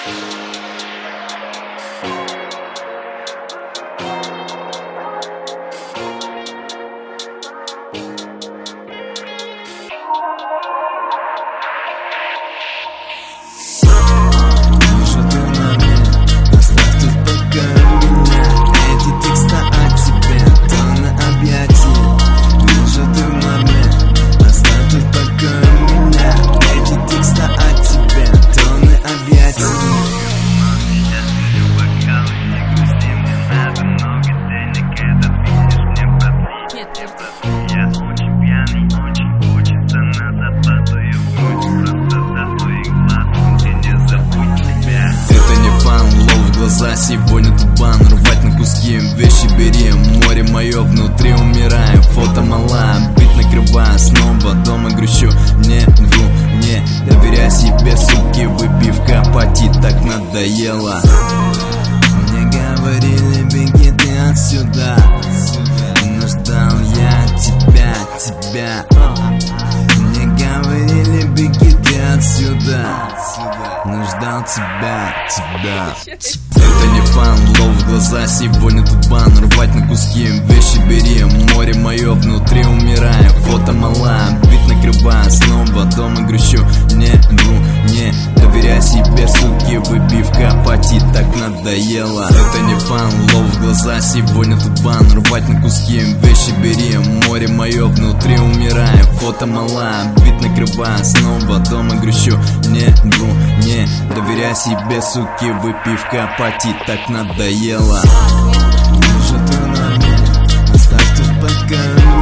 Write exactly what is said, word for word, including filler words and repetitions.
Сегодня тут бан, рвать на куски, вещи бери, море мое внутри, умираю, фото мала, бит накрываю, снова дома грущу, не вру, не доверяй себе, суки, выпивка, апатит так надоело. Мне говорили, беги ты отсюда, но ждал я тебя, тебя. Мне говорили, беги ты отсюда, но ждал тебя, тебя. Это не фан, лов в глаза, сегодня тут бан, рвать на куски, вещи бери, море мое внутри, умираю, фото мала, бит накрываю, снова дома грущу, не вру, не доверяй себе, суки, выпивка, апатит так надоело. Это не фан, лов в глаза, сегодня тут бан, рвать на куски, вещи бери, море мое внутри, умираю, фото мала, бит накрываю, снова дома грущу, не вру, не доверяй себе, суки, выпивка, апатит так надоело. Может, ты на мне, оставь тут пока.